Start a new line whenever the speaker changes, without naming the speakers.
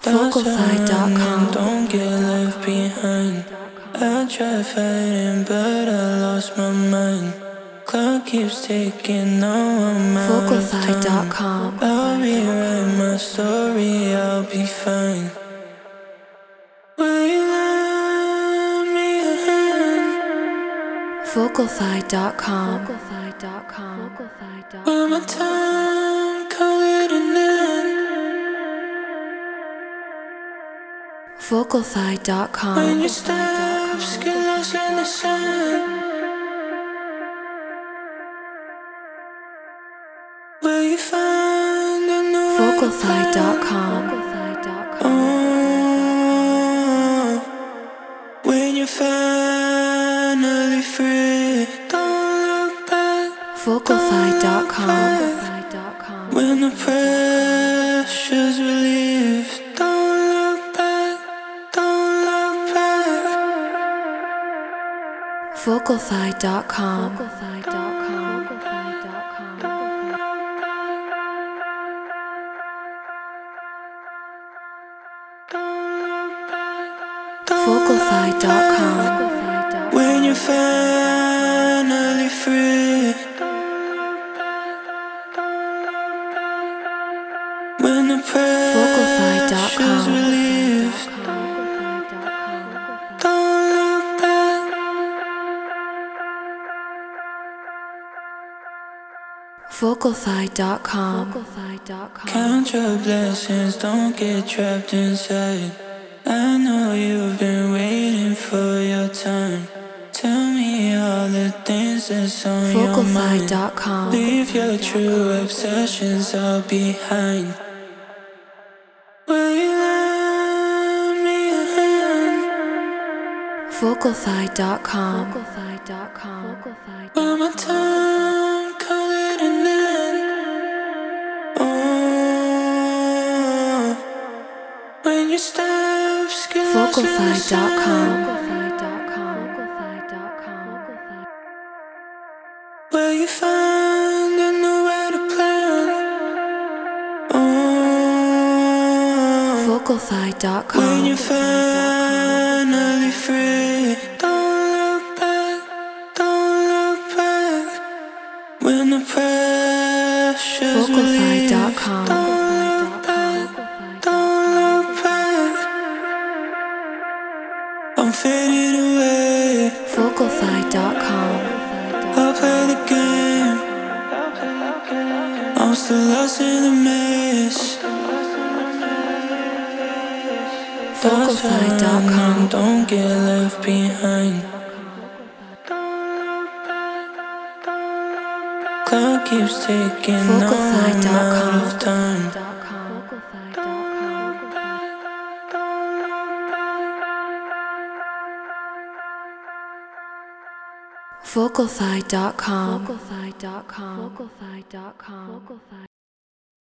Vocalfy.com. Don't get left behind. I tried fighting, but I lost my mind. Clock keeps ticking, now I'm out of time.
Vocalfy.com.
I'll rewrite my story, I'll be fine. Will you lend me a hand?
Vocalfy.com.
Will my time call it an end?
Vocalfy.com.
When your steps get lost in the sand, will you find a new
Vocalfy.com.
Oh, when you're finally free, don't look back.
Vocalfy.com.
When the pressure's relieved, don't look back, don't look back.
Vocalfy.com. Vocalfy.com.
When you're finally free, when the pressure's relieved, don't look back.
Vocalfy.com.
Count your blessings, don't get trapped inside. I know you've been waiting for your time. Tell me all the things that's on your mind.
Vocalfy.com.
Leave your true obsessions all behind. Will you lend me a hand?
Vocalfy.com.
Will my time call it an end? Oh, when your steps get lost in the
Vocalfy.com.
sand, will you find a new way to plan? Oh,
Vocalfy.com.
when you're finally free, don't look back, don't look back. When the pressure's relieved,
Vocalfy.com.
don't look back, don't look back. I'm fading away,
Vocalfy.com.
I'll play the game. I'm still lost in the maze.
Vocalfy.com.
Don't get left behind. Clock keeps ticking, now I'm out of time.
Vocalfy.com.